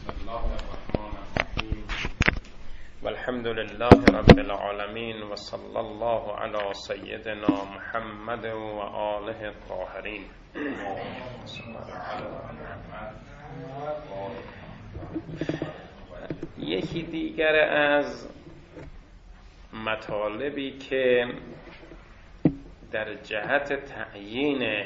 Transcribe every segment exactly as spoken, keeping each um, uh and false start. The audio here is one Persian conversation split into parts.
بسم الله الرحمن الرحیم والحمد لله رب العالمین و صلی الله علی سیدنا محمد و آله الطاهرین. یکی دیگر از مطالبی که در جهت تعیین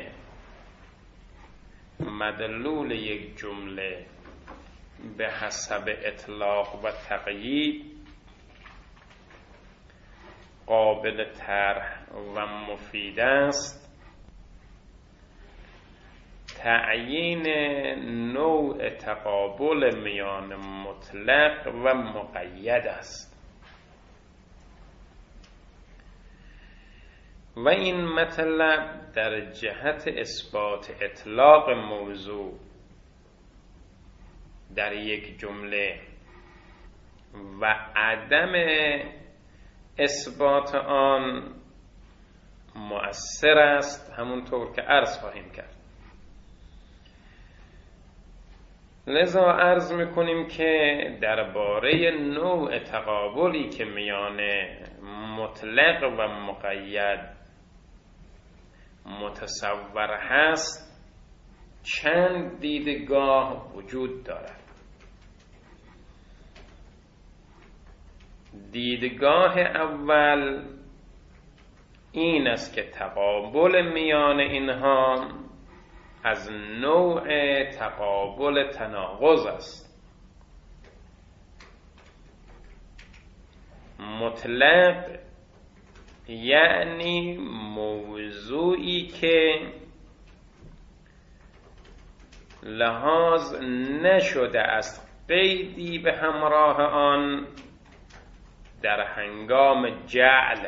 مدلول یک جمله به حسب اطلاق و تقیید قابل طرح و مفید است، تعیین نوع تقابل میان مطلق و مقید است و این مطلب در جهت اثبات اطلاق موضوع در یک جمله و عدم اثبات آن مؤثر است، همونطور که عرض خواهیم کرد. لذا عرض میکنیم که درباره نوع تقابلی که میان مطلق و مقید متصور هست چند دیدگاه وجود دارد. دیدگاه اول این است که تقابل میان اینها از نوع تقابل تناقض است. مطلق یعنی موضوعی که لحاظ نشده است قیدی به همراه آن در هنگام جعل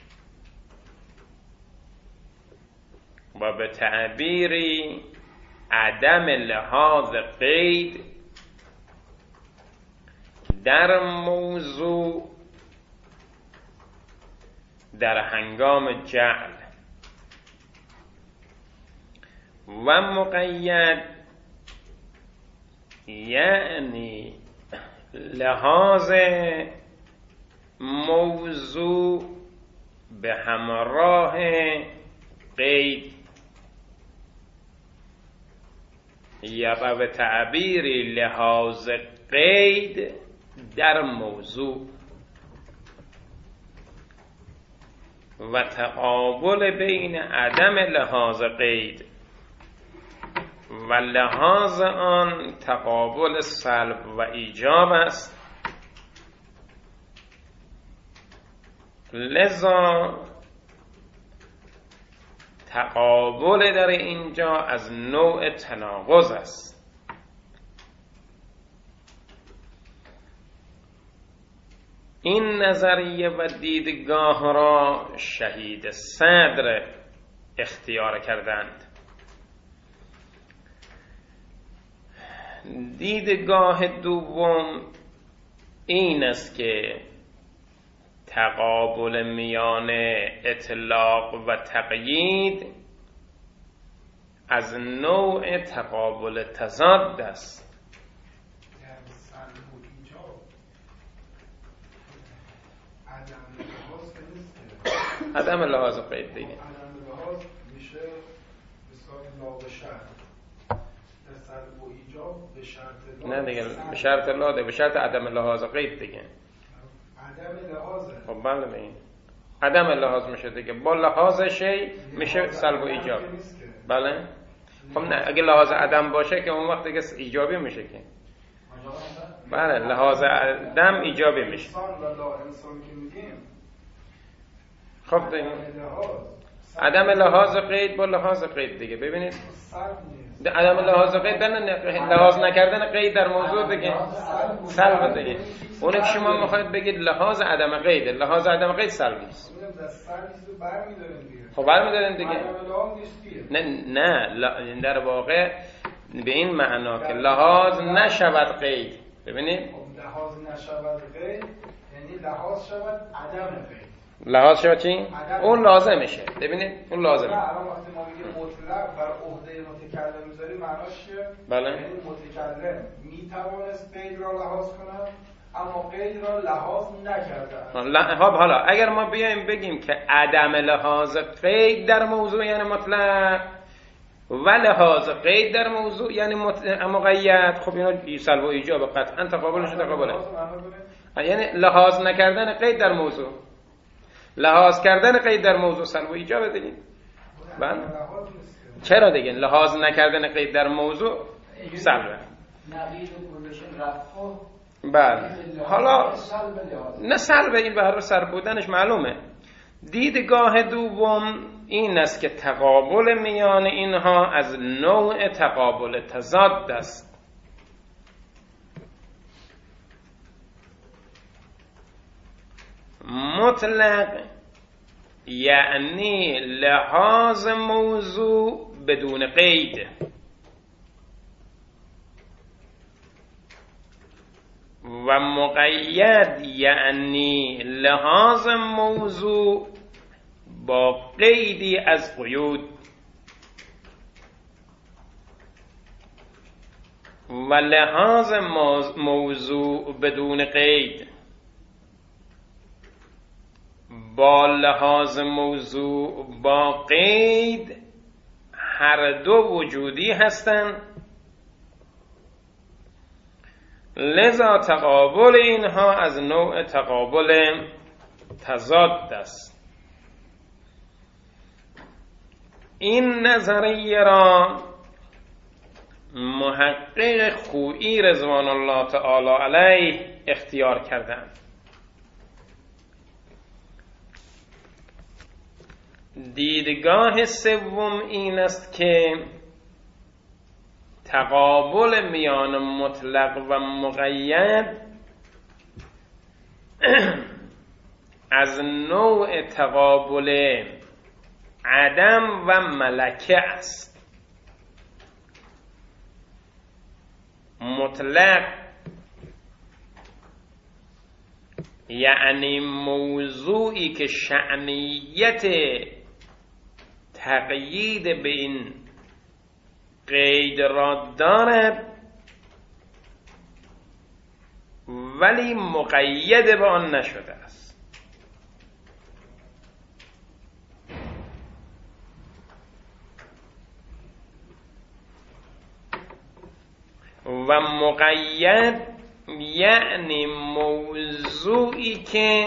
و به تعبیری عدم لحاظ قید در موضوع در هنگام جعل، و مقید یعنی لحاظ موضوع به همراه قید یا به تعبیری لحاظ قید در موضوع. و تقابل بین عدم لحاظ قید و لحاظ آن تقابل سلب و ایجاب است. لذا تقابل در اینجا از نوع تناقض است. این نظریه و دیدگاه را شهید صدر اختیار کردند. دیدگاه دوم این است که تقابل میان اطلاق و تقیید از نوع تقابل تضاد است. عدم لحاظ قید دیگه. عدم لحاظ میشه مثال لا به شرط، سلب و ایجاب به شرط لا. نه دیگه به شرط لا ده، به شرط عدم لحاظ قید دیگه. عدم لحاظه. خب بله به این عدم لحاظ میشه دیگه، با لحاظ شی میشه سلب و ایجاب. بله. خب نه اگه لحاظ عدم باشه که اون وقت دیگه ایجابی میشه که. بله لحاظ عدم ایجابی میشه. انسان و لا انسان که میگیم خب دیگه عدم لحاظ قید با لحاظ قید دیگه. ببینید عدم لحاظ قید در لحاظ نکردن قید در موضوع دیگه سلب دیگه. اونه که شما میخواید بگید لحاظ عدم قید، لحاظ عدم قید سلبی است. خب برمی‌دارین دیگه. نه نه در واقع به این معنا که لحاظ نشود قید. ببینید لحاظ نشود قید یعنی لحاظ شود عدم قید. لحاظ شما چی؟ اون لازمشه. ببینید اون لازمه. نه الان وقتی ما میگیم مطلق بر عهده متکلم میذاریم معناش چیه؟ بله. یعنی متکلم میتوانست قید را لحاظ کنه اما قید را لحاظ نکرده. خب حالا اگر ما بیایم بگیم که عدم لحاظ قید در موضوع یعنی مطلق و لحاظ قید در موضوع یعنی مقید، خب اینا سلب و ایجاب قطعا تقابلش تقابله. یعنی لحاظ نکردن قید در موضوع، لحاظ کردن قید در موضوع سلب و ایجاب دیگه. بله چرا دیگه لحاظ نکردن قید در موضوع سلبه. بله حالا نه سلبه، این به هر سلب بودنش معلومه. دیدگاه دوم این است که تقابل میان اینها از نوع تقابل تضاد است. مطلق یعنی لحاظ موضوع بدون قید و مقید یعنی لحاظ موضوع با قیدی از قیود و لحاظ موضوع بدون قید با لحاظ موضوع با قید هر دو وجودی هستند، لذا تقابل اینها از نوع تقابل تضاد است. این نظریه را محقق خویی رضوان الله تعالی علیه اختیار کردند. دیدگاه سوم این است که تقابل میان مطلق و مقید از نوع تقابل عدم و ملکه است. مطلق یعنی موضوعی که شأنیت تقیید به این قید را دارد ولی مقید به آن نشده است. و مقید یعنی موضوعی که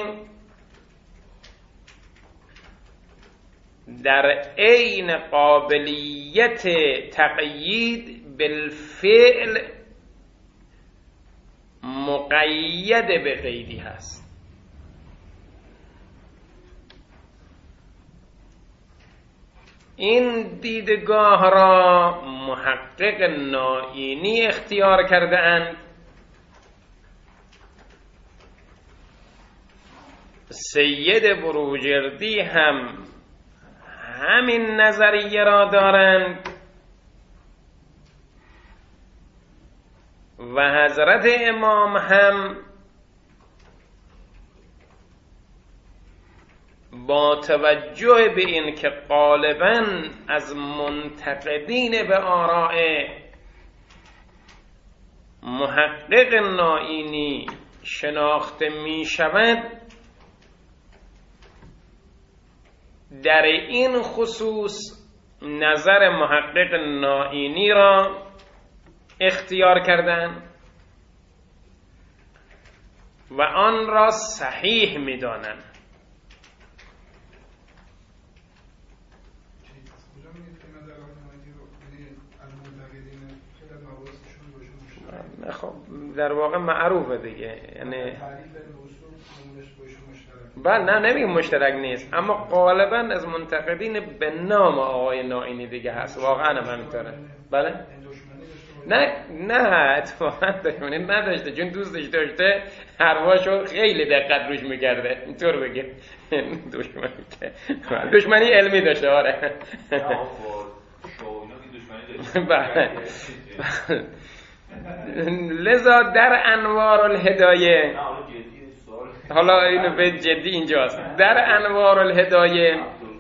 در عین قابلیت تقیید بالفعل مقید به قیدی هست. این دیدگاه را محقق نائینی اختیار کرده اند. سید بروجردی هم همین نظریه را دارند و حضرت امام هم با توجه به این که غالباً از منتقدین به آراء محقق نائینی شناخته می شود، در این خصوص نظر محقق نائینی را اختیار کردند و آن را صحیح می دانند. خب در واقع معروفه دیگه، یعنی بله نه نمیگم مشترک نیست، اما غالبا از منتقدین به نام آقای نائینی دیگه هست. واقعا هم همینطوره. بله نه نه اتفاقا دشمنی نداشته، چون دوستش داشته حرفاشو خیلی دقت روش میکرده. اینطور بگه دشمنی که دشمنی علمی داشته. آره لذا در انوار الهدایه حالا اینو به جدی اینجاست. در انوار الهدایه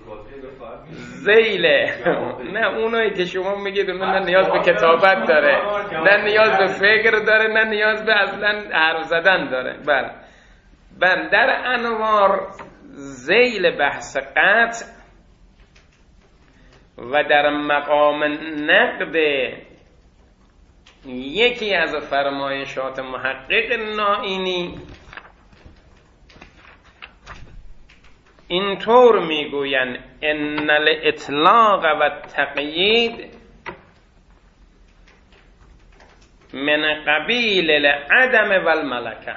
زیله نه اونایی که شما میگید اون نه نیاز به کتابت داره، نه نیاز به فکر داره، نه نیاز به اصلا حرف زدن داره. بله بله در انوار زیل بحث قطع و در مقام نقد یکی از فرمایشات محقق نائینی اینطور میگوین ان الاطلاق و تقیید من قبیل العدم و الملکه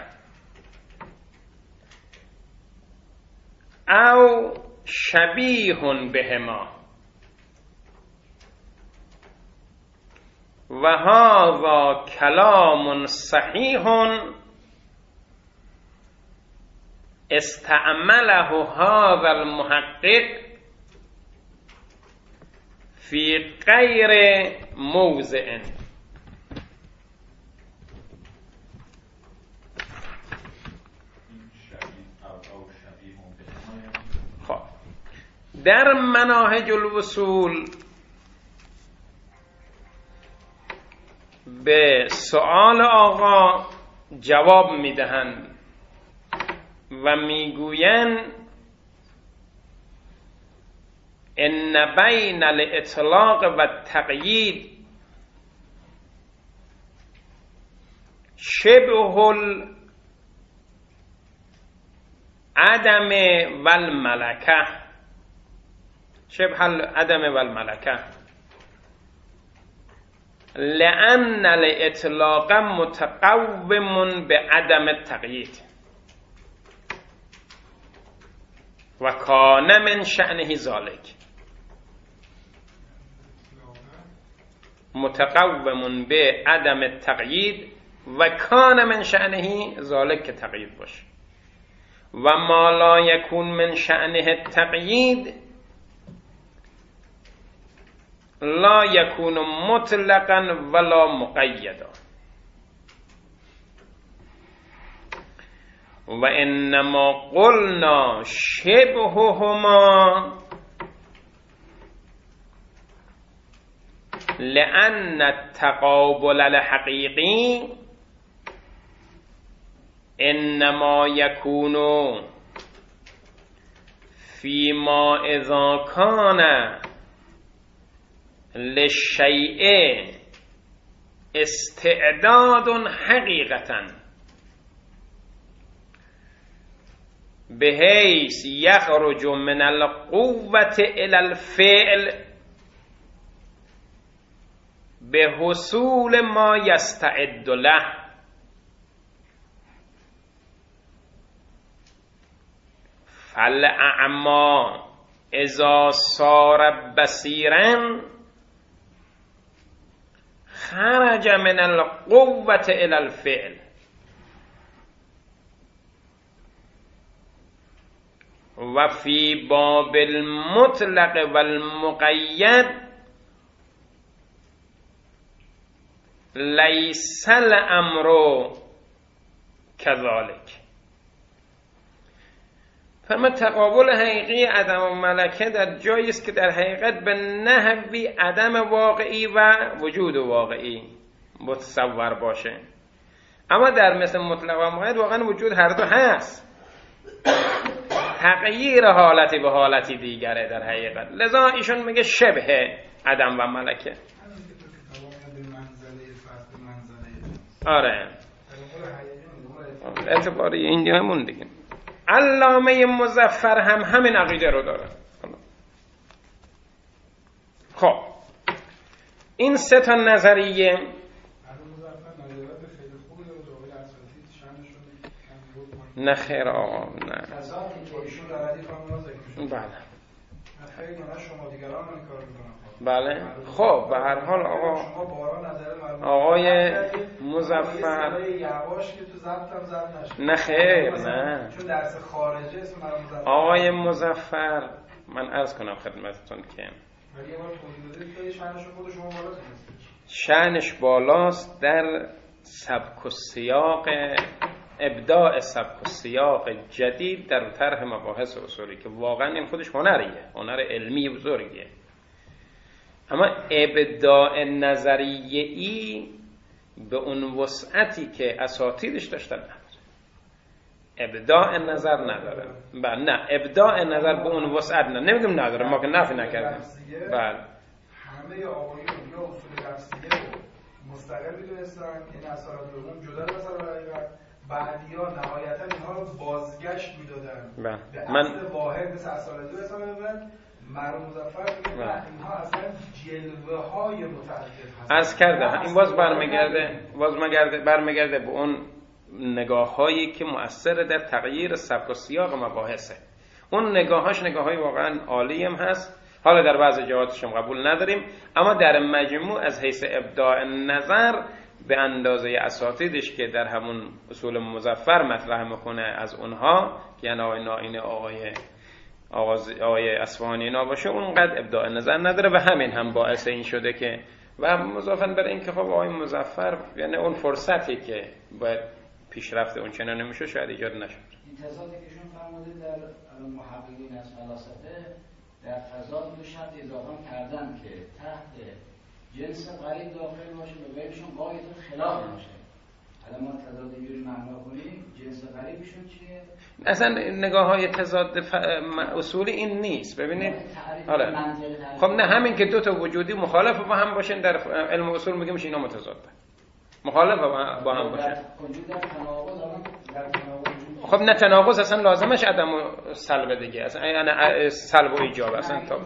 او شبیه بهما و هذا کلام صحیح استعمله هذا المحقق فی غیر موضع. خب در مناهج الوصول به سؤال آقا جواب میدهند و میگویند ان بین الاطلاق و التقیید شبه العدم و الملکه، شبه العدم و الملکه، لأن الاطلاق متقوم بعدم التقیید و کان من شأنه ذلك. متقوم بعدم التقیید و کان من شأنه ذلك که تقیید باشه و ما لا یکون من شأنه التقیید لا یکون مطلقا ولا مقیدا و انما قلنا شبههما لأن التقابل الحقیقی انما یکون فیما اذا کان للشیء استعداد حقیقتا بحیث یخرج من القوة الى الفعل به حصول ما یستعد له فالاعمی اذا صار بصیرا خرج من القوة الى الفعل و فی باب المطلق و المقید لیس الامر کذالک. فرما تقابل حقیقی عدم و ملکه در جایی است که در حقیقت به نحوی عدم واقعی و وجود واقعی متصور باشه، اما در مثل مطلق و مقید واقعا وجود هر دو هست، تغییر حالتی به حالتی دیگره در حقیقت. لذا ایشون میگه شبه عدم و ملکه. آره اعتباری این دیمون دیگه. علامه مظفر هم همین عقیده رو داره. خب این سه تا نظریه نه خیر آقا نه بله. بله خب به هر حال آقا آقای مظفر نه خیر نه آقای مظفر من عرض کنم خدمتتون که شأنش بالاست در سبک و سیاق ابداع سبک و سیاق جدید در طرح مباحث اصولی که واقعا این خودش هنریه، هنر علمی بزرگیه. اما ابداع نظریه‌ای به اون وسعتی که اساتیدش داشتن نداره. ابداع نظر نداره. بله نه، ابداع نظر به اون وسعت نه. نمیگم نداره، ما که نفی نکردیم. بله. همه آقایون یا اصول نفسیه رو مستقل می‌دونستن، این اثرات دوم جدا از اثر حقیقت. بعدیا نهایتا اینها رو بازگشت میدادن به من اصل واحد مثل اصالت دو حساب میدادن. مرحوم مظفر میگه اینها اصلا جلوه های متعدد هستن. از کرده این باز برمیگرده باز مگرده برمیگرده به اون نگاه هایی که مؤثر در تغییر سبک و سیاق مباحثه. اون نگاهاش نگاه‌های واقعا عالی هم هست. حالا در بعضی جهاتش هم قبول نداریم، اما در مجموع از حیث ابداع نظر به اندازه اساتیدش که در همون اصول مظفر مطرح میکنه از اونها، یعنی آقای نائینی، آقای آقای اصفهانی اینا باشه، اونقدر ابداع نظر نداره و همین هم باعث این شده که و مضافاً بر این که خب آقای مظفر یعنی اون فرصتی که باید پیشرفت اون چنان نمیشه شاید ایجاد نشد. این تضادی که شون فرموده در محققین از فلاسفه در تضاد دو شرط اضافه کردن که تحت جنس غریب داخل باشه و غیرشون قایت خلاف باشه. حالا ما تضاد اینجوری معنا کنیم، جنس غریبشون چیه؟ اصلا نگاه های تضاد ف... اصولی این نیست. ببینید آره خب نه، همین که دو تا وجودی مخالف با هم باشن در علم اصول میگیم اینا متضادن، مخالف با هم باشن. خب نه، تناقض اصلا لازمش عدم سلب دیگه، اصلا یعنی سلب و ایجاب اصلا تا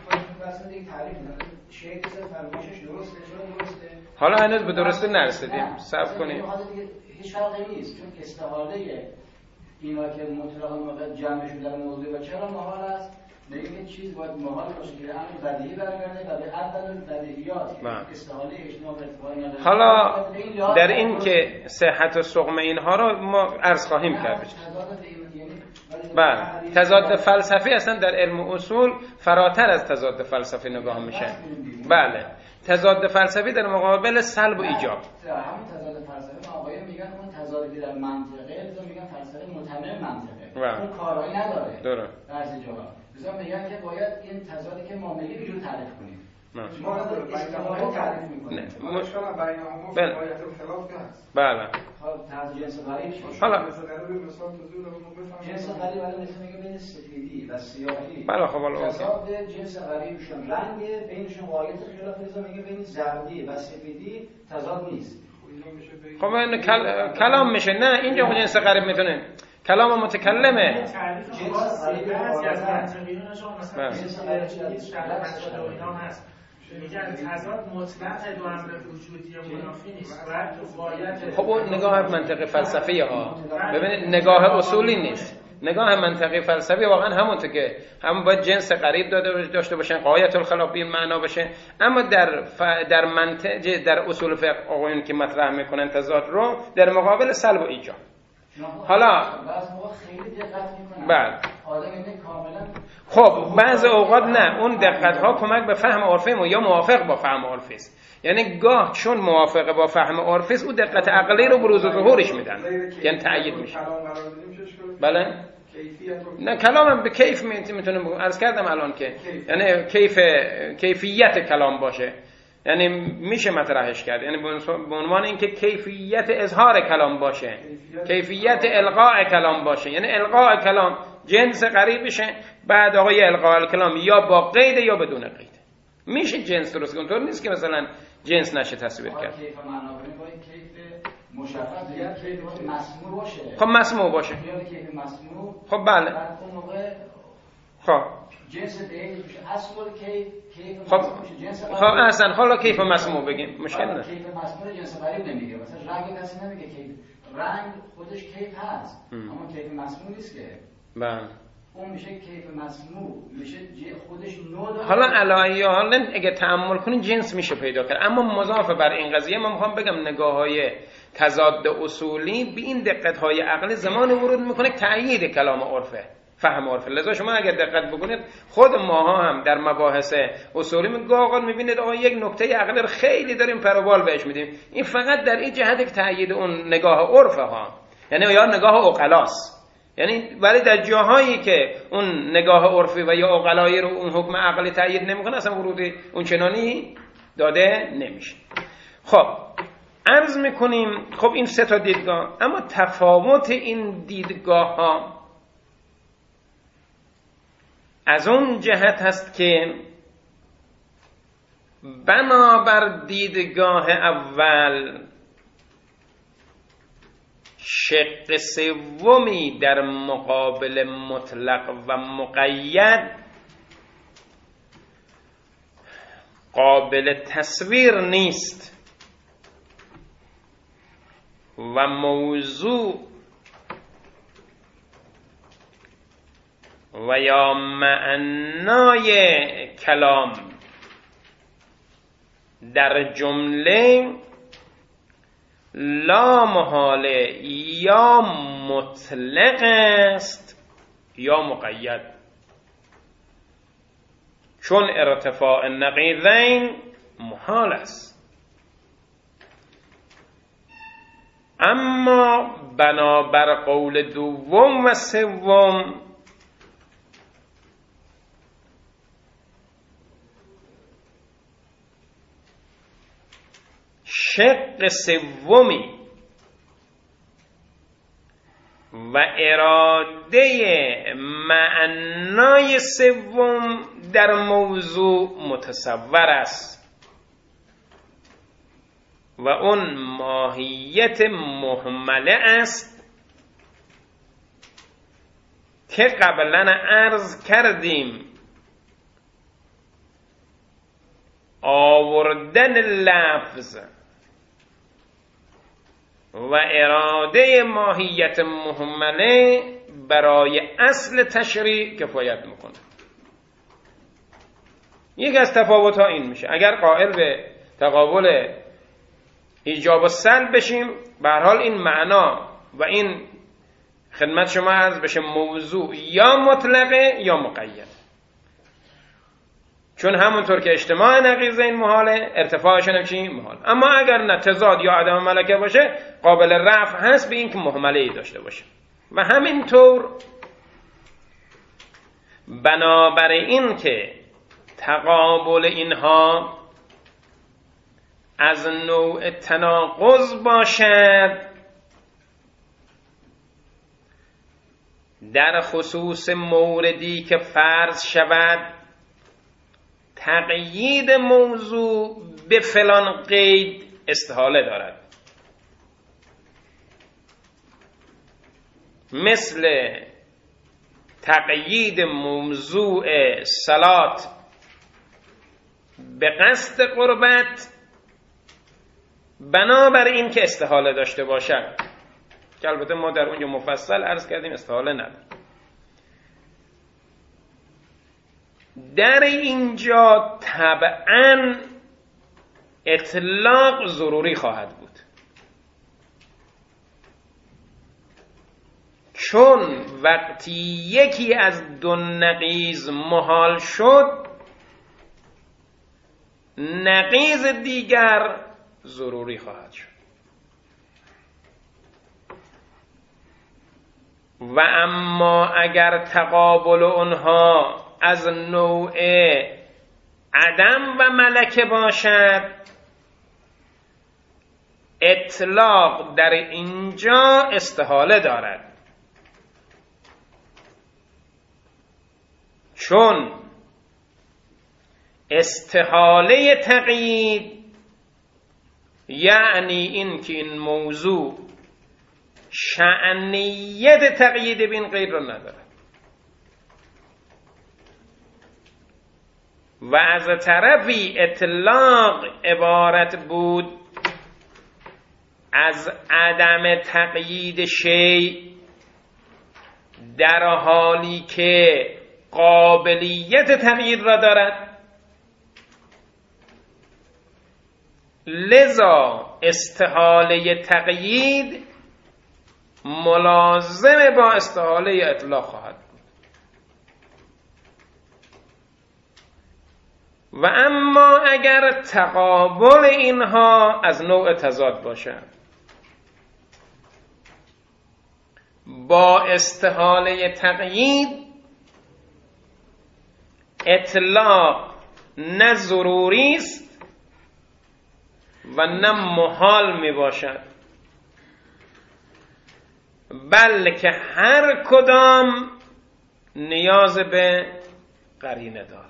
حالا هنوز به درسته نرسیدیم، صبر کنیم. هیچ فرقی نیست، چون استفاده اینا که مطلقاً موقع جمع شده در موضوع و چرا محال است، میگه چیز باید محال باشه که امر بدیهی برگرده و به اول بدیهیات که استفاده اجتماع ارتباطی نداره. حالا در این که صحت و سقم اینها رو ما عرض خواهیم کرد. بله، تضاد فلسفی اصلا در علم اصول فراتر از تضاد فلسفی نگاه میشه. بله، تضاد فلسفی در مقابل سلب و ایجاب. همون تضاد فلسفی آقایون میگن اون تضادی در منطقه، لذا میگن فلسفه متمم منطقه. اون کارایی نداره. درست. بعضی جاها. لذا میگن که باید این تضادی که ما میگیم رو تعریف کنیم. ما رو تعریف میکنیم. ما شما بین هم بله. باید خلاف هست. بله. خب تضاد جنس غریب حالا مثلا مثلا توضیح بدم بفهمیم. جنس غریب الان مثلا میگه بین سفیدی و سیاهی. بله خب حالا تضاد جنس غریبشون رنگ بینشون قایت خلاف، لذا میگه بین زردی و سفیدی تضاد نیست. خب این کل... کلام میشه. نه اینجا خود جنس غریب میتونه کلام متکلمه. جنس غریب بعضی از منطقیون شما مثلا جنس غریب در مسائل و اینا هست، میگن تضاد مطلق دو امر وجودی و منافی نیست، باید تو غایت. خب اون نگاه منطقی فلسفی ها، ببینید نگاه اصولی نیست. نگاه منطقی فلسفی واقعا همونطور که هم باید جنس غریب داده داشته باشن، غایت الخلاف به معنا باشه، اما در ف... در منطق در اصول فقه آقایون که مطرح میکنن تضاد رو در مقابل سلب و ایجاب. حالا خیلی دقت میکنن. بله. آدم اینه کاملا. خب بعض اوقات نه، اون دقت ها کمک به فهم عرفی ما یا موافق با فهم عرفی است. یعنی گاه چون موافق با فهم عرفی است، اون دقت عقلی رو بروز و ظهورش میدن، یعنی تأیید میشه. بله. نه کلامم به کیف میتونه بگم، عرض کردم الان که یعنی کیف کیفیت کلام باشه، یعنی میشه مطرحش کرد، یعنی به عنوان اینکه کیفیت اظهار کلام باشه، کیفیت القاء کلام باشه، یعنی القاء کلام جنس غریب بشه، بعد آقای القاء کلام یا با قید یا بدون قید میشه جنس درست کنه. طور نیست که مثلا جنس نشه تصویر کرد. کیف معنا کنیم با این کیف مشخص دیگه کیف مسموع باشه. خب مسموع باشه. یا کیف مسموع. خب بله. بعد اون موقع خب جنس دیگه میشه اصل کیف کیف خب مسموع میشه جنس غریب. خب اصلا حالا کیف مسموع بگیم مشکل نه. کیف مسموع جنس غریب نمیگه، مثلا رنگ کسی نمیگه کیف، رنگ خودش کیف هست اما کیف مسموع نیست که. بله. اون میشه کیف مسموع، میشه خودش نوع داره. حالا علایه حالا اگه تأمل کنین جنس میشه پیدا کرد، اما مضاف بر این قضیه من میخوام بگم نگاه‌های تضاد اصولی به این دقت‌های عقلی زمان ورود میکنه تأیید کلام عرفه، فهم عرفه. لذا شما اگر دقت بکنید خود ماها هم در مباحث اصولی میگاه میبینید آقا یک نکته عقلی رو خیلی داریم پروبال بهش میدیم، این فقط در این جهت که تأیید اون نگاه عرفه ها، یعنی یا نگاه عقلاست، یعنی ولی در جاهایی که اون نگاه عرفی و یا عقلایی رو اون حکم عقلی تأیید نمیکنه اصلا ورود اون چنانی داده نمیشه. خب عرض میکنیم خب این سه تا دیدگاه، اما تفاوت این دیدگاه ها از اون جهت هست که بنابر دیدگاه اول شق سومی در مقابل مطلق و مقید قابل تصویر نیست و موضوع و یا معنای کلام در جمله لا محاله یا مطلق است یا مقید، چون ارتفاع نقیضین محال است. اما بنابر قول دوم و سوم شق سومی و اراده معنای سوم در موضوع متصور است و اون ماهیت مهمله است که قبلا عرض کردیم آوردن لفظ و اراده ماهیت مهمله برای اصل تشریع کفایت میکنه. یک از تفاوت ها این میشه اگر قائل به تقابل ایجاب و سلب بشیم، به هر حال این معنا و این خدمت شما عرض بشه موضوع یا مطلقه یا مقید، چون همونطور که اجتماع نقیضین محاله ارتفاعشون هم چی؟ محال. اما اگر نه تضاد یا عدم ملکه باشه قابل رفع هست به این که مهمله ای داشته باشه. و همینطور بنابر این که تقابل اینها از نوع تناقض باشد در خصوص موردی که فرض شود تقیید موضوع به فلان قید استحاله دارد، مثل تقیید موضوع صلات به قصد قربت بنابر این که استحاله داشته باشد، که البته ما در اونجا مفصل عرض کردیم استحاله نداره. در اینجا طبعاً اطلاق ضروری خواهد بود، چون وقتی یکی از دو نقیض محال شد نقیض دیگر ضروری خواهد شد. و اما اگر تقابل اونها از نوع عدم و ملکه باشد اطلاق در اینجا استحاله دارد، چون استحاله تقیید یعنی این که این موضوع شأنیت تقیید بین غیر رو نداره و از طرفی اطلاق عبارت بود از عدم تقیید شیء در حالی که قابلیت تقیید را دارد. لذا استحاله تقیید ملازم با استحاله اطلاق خواهد بود. و اما اگر تقابل اینها از نوع تضاد باشد با استحاله تقیید اطلاق نه ضروری است و نه محال می باشد، بلکه هر کدام نیاز به قرینه دارد.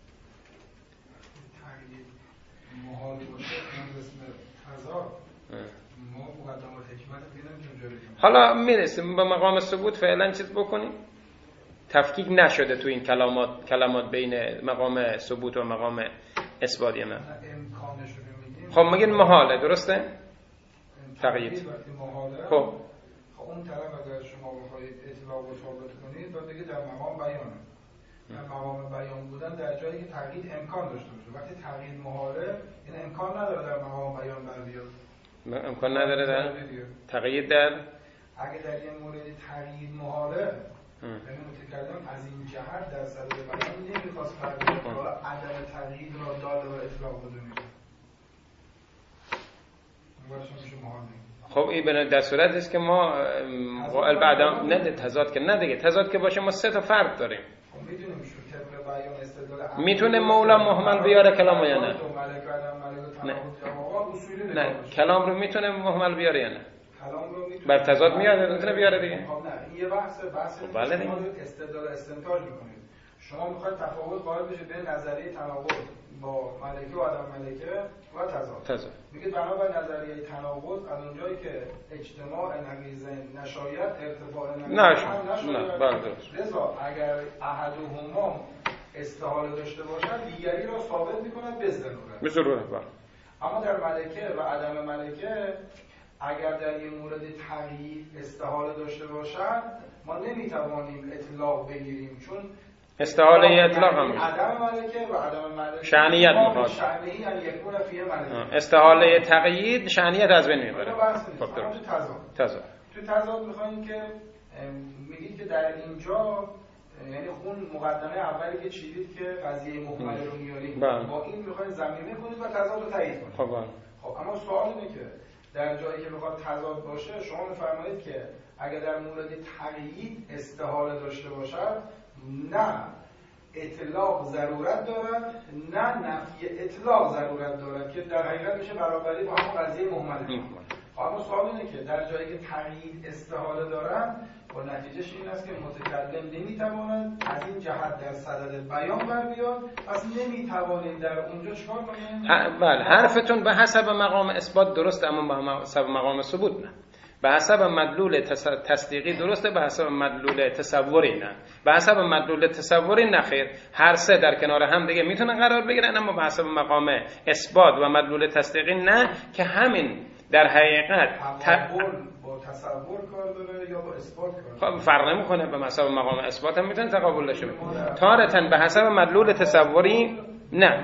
محال باشه اسم تضاد ما مقدمات حکمت دیدیم که حالا میرسیم به مقام ثبوت. فعلا چیز بکنیم، تفکیک نشده تو این کلمات کلمات بین مقام ثبوت و مقام اثباتی. من امکانش رو میگیم. خب میگین محاله، درسته؟ تقیید. خب خب اون طرف اگر شما بخواید اطلاق رو ثابت کنید باید بگید در مقام بیانه. در مقام بیان بودن در جایی که تقیید امکان داشته باشه. وقتی تقیید محاله، این امکان نداره در مقام بیان بر بیاد. امکان نداره در تقیید در اگه در این مورد تقیید محاله، یعنی متکلم از این جهت در صدد بیان نمیخواست فرد عدم تقیید را داده و اطلاق بدونید. اون برشون میشه محاله. خب این به در صورت است که ما قائل بعدا نه تضاد که نه دیگه تضاد که باشه ما سه تا فرق داریم. خب میدونیم شو طبق بیان استدلال میتونه مولا محمل بیاره کلامو یا نه؟ نه نه کلام رو میتونه محمل بیاره یا نه؟ کلام رو میتونه بر تضاد میاد میتونه بیاره دیگه. خب نه این یه بحث بحث خب بله دیگه. استدلال استنتاج میکنید. شما میخواید تفاوت قائل بشید بین نظریه تناقض با ملکه و عدم ملکه و تضاد. تضاد. میگه بنابر نظریه تناقض از اونجایی که اجتماع نقیضین نشاید ارتفاع نقیضین نه بله درست. لذا اگر احدهما استحاله داشته باشد دیگری را ثابت میکند به ضرورت. به ضرورت بله. اما در ملکه و عدم ملکه اگر در یه مورد تقیید استحاله داشته باشد ما نمیتوانیم اطلاق بگیریم، چون استحاله اطلاق هم عدم ملکه و عدم ملکه شأنیت میخواد. شأنی یعنی یکون فیه ملکه. استحاله تقیید شأنیت از بین میبره. خب تو تضاد. تضاد. تو تضاد میخوایم که میگید که در اینجا یعنی خون مقدمه اولی که چیدید که قضیه محمله رو میاریم با این میخواید زمینه کنید و تضاد رو تایید کنید. خب خب اما سوال اینه که در جایی که میخواد تضاد باشه شما میفرمایید که اگر در مورد تقیید استحاله داشته باشد نه اطلاق ضرورت دارد نه نفی اطلاق ضرورت دارد که در حقیقت میشه برابری با همون قضیه محمله. اما سوال اینه که در جایی که تقیید استحاله دارند با نتیجهش این است که متکلم نمیتواند از این جهت در صدد بیان بر بیاد، پس نمیتوانید در اونجا چیکار کنید؟ بله حرفتون به حسب مقام اثبات درسته اما به حسب مقام ثبوت نه. به حسب مدلول تصدیقی درسته، به حسب مدلول تصوری نه. به حسب مدلول تصوری نه خیر، هر سه در کنار هم دیگه میتونن قرار بگیرن، اما به حسب مقام اثبات و مدلول تصدیقی نه، که همین در حقیقت تقابل با تصور کار داره یا با اثبات کار؟ خب فرق نمیکنه، به حسب مقام اثبات هم میتونه تقابل داشته باشه. تارتاً به حسب مدلول تصوری نه.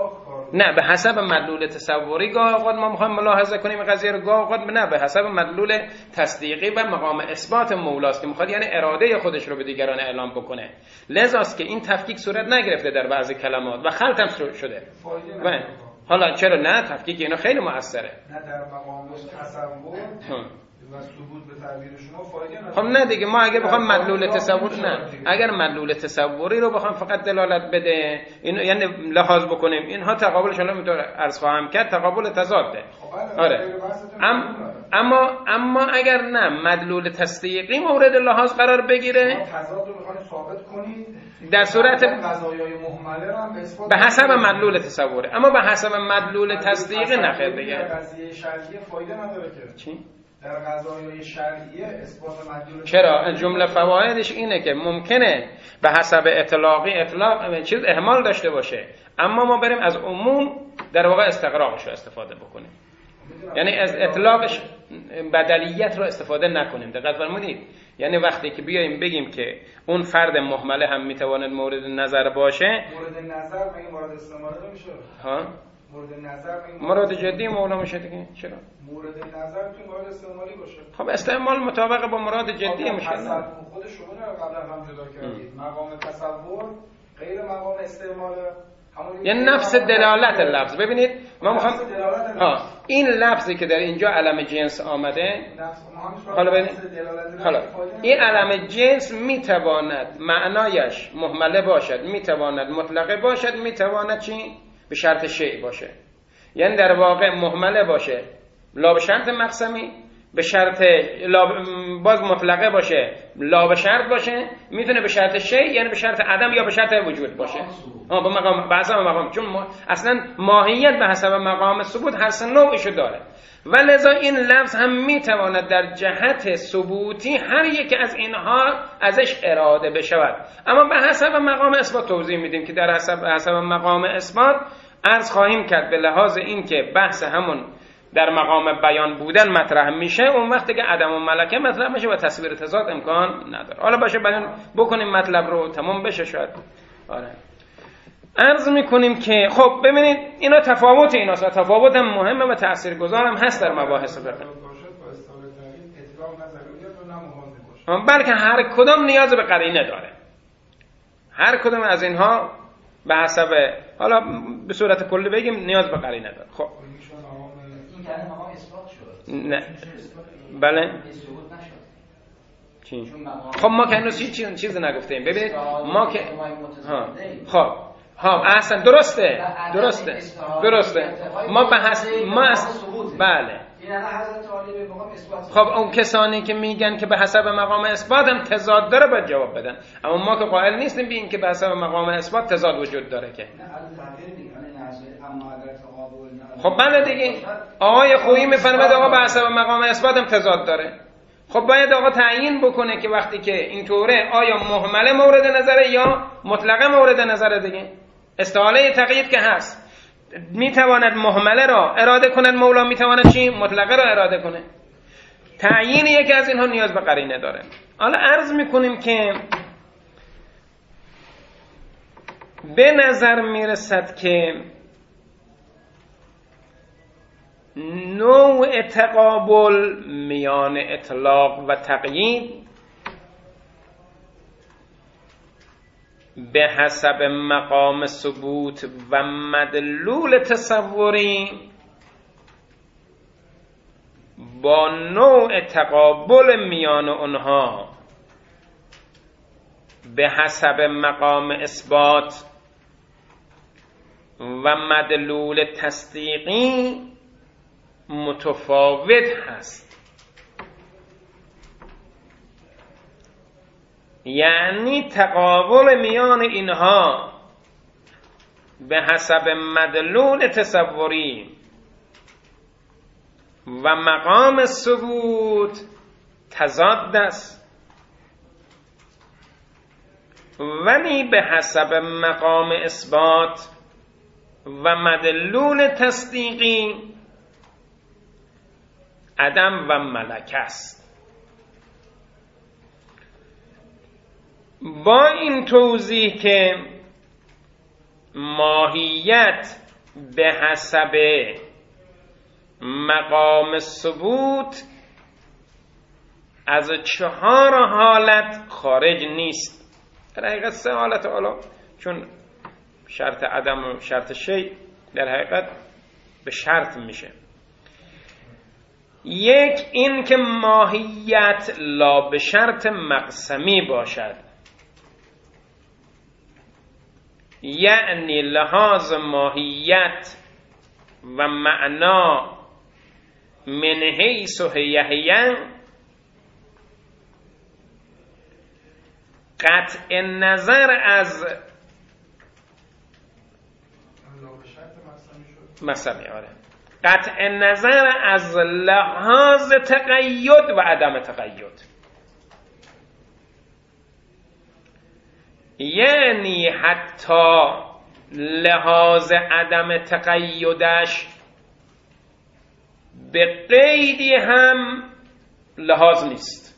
نه به حسب مدلول تصوری گاه اوقات ما میخوایم ملاحظه کنیم قضیه رو، گاه اوقات نه به حسب مدلول تصدیقی و مقام اثبات مولاست که میخواد یعنی اراده خودش رو به دیگران اعلام بکنه. لذاست که این تفکیک صورت نگرفته در بعضی کلمات و خلط هم شده. و حالا چرا نه تفکیک اینا خیلی موثره. نه در مقام تصور و ثبوت به تعبیر شما فایده نداره. خب نه دیگه ما اگه بخوام مدلول تصور نه اگر مدلول تصوری رو بخوام فقط دلالت بده این یعنی لحاظ بکنیم اینها تقابلش الان میتونه عرض خواهم کرد تقابل تضاده. آره ام اما اما اگر نه مدلول تصدیقی مورد لحاظ قرار بگیره تضاد رو میخواید ثابت کنید در صورت قضایای محمله رو به اثبات به حسب مدلول تصوره، اما به حسب مدلول تصدیقی نه خیر دیگه. قضیه شرعیه فایده نداره که چی؟ در قضایای شرعیه اثبات مدلول چرا؟ جمله فوایدش اینه که ممکنه به حسب اطلاقی اطلاق چیز اهمال داشته باشه، اما ما بریم از عموم در واقع استقراقش رو استفاده بکنیم، یعنی از اطلاقش بدلیت رو استفاده نکنیم. دقت فرمودید؟ یعنی وقتی که بیایم بگیم که اون فرد محمله هم میتواند مورد نظر باشه، مورد نظر مگه مورد استعمال نمیشه؟ ها؟ مورد نظر مگه مورد جدی مولا میشه دیگه. چرا؟ مورد نظر تو مورد استعمالی باشه. خب استعمال مطابق با مراد جدی میشه. خود شما رو قبلا هم جدا کردید. مقام تصور غیر مقام استعمال، یعنی نفس دلالت لفظ. ببینید ما میخوام ها این لفظی که در اینجا علم جنس آمده، نفس حالا ببین حالا این علم جنس میتواند معنایش محمله باشد، میتواند مطلقه باشد، میتواند چی؟ به شرط شیء باشه. یعنی در واقع محمله باشه لا به شرط مقسمی، به شرط لا باز مطلقه باشه لا به شرط باشه، میتونه به شرط شیء یعنی به شرط عدم یا به شرط وجود باشه. ها به مقام به حسب مقام، چون ما اصلا ماهیت به حسب مقام ثبوت هر سه نوعشو داره و لذا این لفظ هم میتواند در جهت ثبوتی هر یک از اینها ازش اراده بشود. اما به حسب مقام اثبات توضیح میدیم که در حسب حسب مقام اثبات عرض خواهیم کرد به لحاظ اینکه بحث همون در مقام بیان بودن مطرح میشه، اون وقتی که عدم و ملکه مطرح میشه و تصویر تضاد امکان نداره. حالا باشه بیان بکنیم مطلب رو تمام بشه شاید. آره عرض میکنیم که خب ببینید اینا تفاوت ایناست و تفاوت هم مهمه و تاثیرگذار هم هست در مباحث فقه. بلکه هر کدام نیاز به قرینه داره، هر کدام از اینها به حسب حالا به صورت کلی بگیم نیاز به قرینه داره. خب این کلمه مقام اثبات شد. نه بله چی؟ خب ما که هنوز هیچ چیزی نگفتیم. ببینید ما که ها خب ها اصلا درسته درسته درسته ما به حسب ما از بله خب اون کسانی که میگن که به حسب مقام اثبات هم تضاد داره باید جواب بدن، اما ما که قائل نیستیم به این که به حسب مقام اثبات تضاد وجود داره که خب بله دیگه آقای خویی میفرماید آقا به حسب مقام اثبات هم تضاد داره. خب باید آقا تعیین بکنه که وقتی که اینطوره آیا محمله مورد نظره یا مطلقه مورد نظره دیگه. استحاله تقیید که هست، میتواند محمله را اراده کند مولا، میتواند چی؟ مطلقه را اراده کنه. تعیین یکی از اینها نیاز به قرینه داره. حالا عرض میکنیم که به نظر میرسد که نوع تقابل میان اطلاق و تقیید به حسب مقام ثبوت و مدلول تصوری با نوع تقابل میان اونها به حسب مقام اثبات و مدلول تصدیقی متفاوت هست. یعنی تقابل میان اینها به حسب مدلول تصوری و مقام ثبوت تضاد است، ولی به حسب مقام اثبات و مدلول تصدیقی عدم و ملک است. با این توضیح که ماهیت به حسب مقام ثبوت از چهار حالت خارج نیست. در حقیقت سه حالت، حالا چون شرط عدم و شرط شیء در حقیقت به شرط میشه. یک این که ماهیت لا به شرط مقسمی باشد، یعنی لحاظ ماهیت و معنا من حیث هیهیه قطع نظر از مقسمی آره قطع نظر از لحاظ تقید و عدم تقید، یعنی حتی لحاظ عدم تقیدش به قیدی هم لحاظ نیست.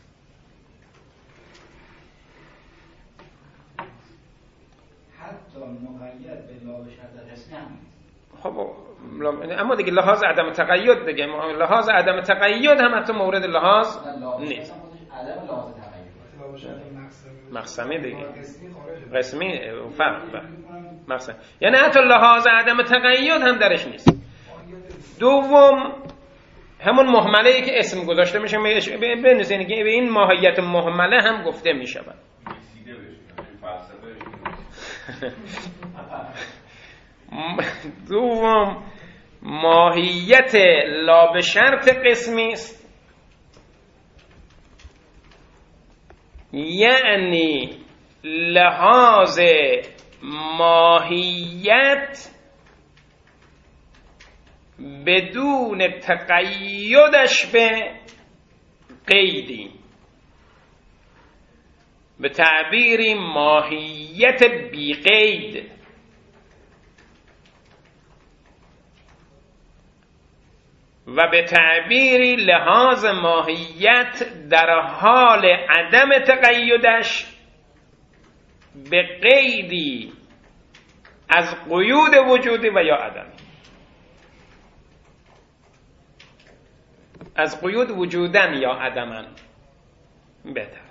حتی مقید به لا به شرط قسمی هم خب اما دیگه لحاظ عدم تقید دیگه لحاظ عدم تقید هم حتی مورد لحاظ نیست. عدم لحاظ تقید مقسمی دیگه قسمی فرق مقسم، یعنی حتی لحاظ عدم تقید هم درش نیست. دوم همون مهمله ای که اسم گذاشته میشه بنویسین که به این ماهیت مهمله هم گفته میشود. دوم ماهیت لا به شرط قسمی است، یعنی لحاظ ماهیت بدون تقیدش به قیدی، به تعبیری ماهیت بی قید. و به تعبیری لحاظ ماهیت در حال عدم تقیدش به قیدی از قیود وجودی و یا عدمی، از قیود وجودن یا عدمن بهتر.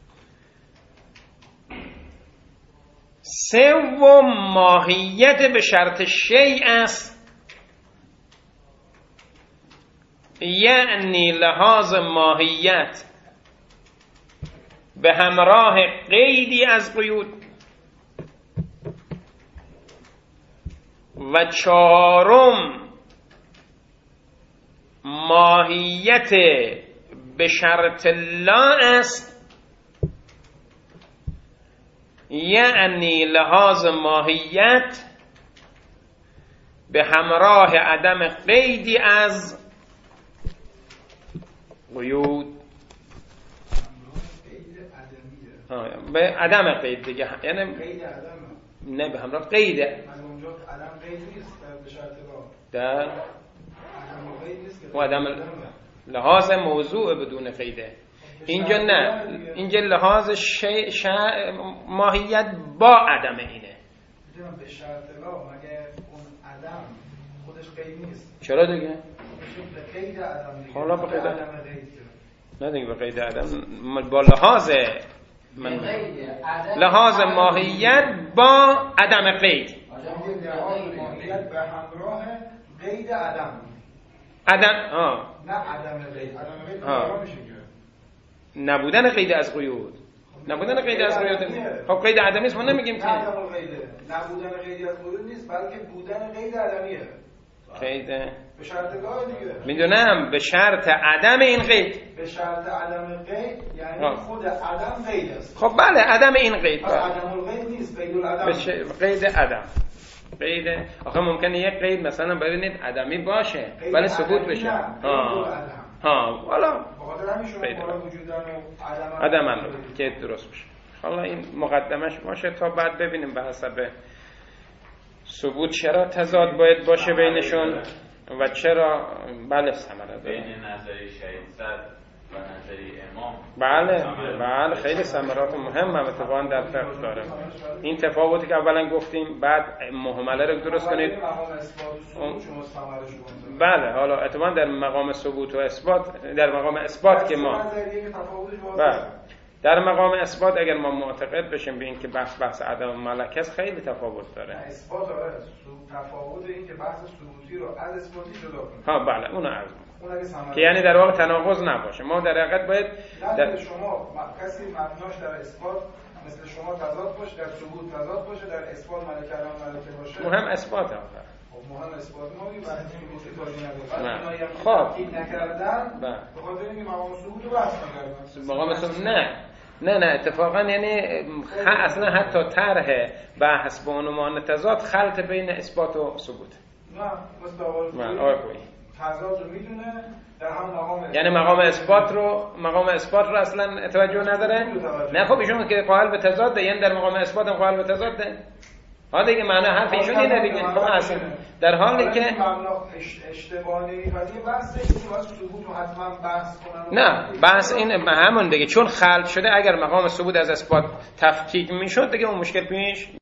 سوم ماهیت به شرط شیء است، یعنی لحاظ ماهیت به همراه قیدی از قیود. و چهارم ماهیت به شرط لا است، یعنی لحاظ ماهیت به همراه عدم قیدی از قیود. به عدم قید دیگه، یعنی قید عدم نه به همراه قید. از اونجا عدم قید نیست به شرط لا. در عدم قید نیست که و عدم لحاظ موضوع بدون قیده. اینجا نه، اینجا لحاظ شی... ش... ماهیت با عدم اینه. میدونم به شرط لا مگه اون عدم خودش قید نیست؟ چرا دیگه؟ به قید عدم دیگه. حالا به قید عدم قید نه دیگه، به قید عدم با لحاظ من لحاظ ماهیت با عدم قید. لحاظ ماهیت به همراه قید عدم. عدم ها نه عدم قید. عدم قید کجا میشه که؟ نبودن قید از قیود. نبودن قید از قیود. خب قید عدمی است، ما نمیگیم که عدم قیده. نبودن قید از قیود نیست، بلکه بودن قید عدمیه. قید به شرط گاه دیگه. میدونم به شرط عدم این قید. به شرط عدم قید یعنی آه. خود عدم قید است. خب بله عدم این قید. عدم القید نیست، قید العدم. ش... قید عدم. قید آخه ممکنه یک قید مثلا ببینید عدمی باشه ولی ثبوت بشه. ها ها والا بخاطر همین شما بالا وجودن و عدم عدم که درست بشه. حالا این مقدمش باشه تا بعد ببینیم به حسب ثبوت چرا تضاد باید باشه بینشون و چرا بله ثمره داره. بین نظری شهید صد و نظری امام بله بله خیلی ثمرات مهم هم اتفاقا در فقه داره. این تفاوتی که اولا گفتیم بعد مهمله رو درست کنید. بله حالا اتفاقا در مقام ثبوت و اثبات، در مقام اثبات که ما بله در مقام اثبات اگر ما معتقد بشیم به این که بحث بحث عدم ملکه است خیلی تفاوت داره. اثبات آره تفاوت این که بحث ثبوتی رو از اثباتی جدا کنیم. ها بله اون عرض که یعنی در واقع تناقض نباشه. ما در حقیقت باید در شما کسی مبناش در اثبات مثل شما تضاد باشه، در ثبوت تضاد باشه، در اثبات ملکه الان ملکه باشه. مهم اثبات آخر. خب مهم اثبات ما ولی بعد ثبوتی توضیح نداره. خب تاکید نکردن به خاطر اینکه مقام ثبوت رو بحث نکردن. مقام ثبوت نه نه نه اتفاقا یعنی اصلا حتی طرح بحث به عنوان تضاد خلط بین اثبات و ثبوت. نه مستقل آقای تضاد رو میدونه در هم مقام یعنی مقام اثبات رو مقام اثبات رو اصلا توجه نداره. نه خب ایشون که قائل به تضاد یعنی در مقام اثبات هم قائل به تضاد ده. ها دیگه معنی حرف ایشون اینه دیگه. خب اصلا در حالی که اشتباه نمی‌پذیر بحث اینه واسه ثبوت رو حتما بحث کنن. نه بحث اینه همون دیگه چون خلط شده اگر مقام ثبوت از اثبات تفکیک میشد دیگه اون مشکل پیش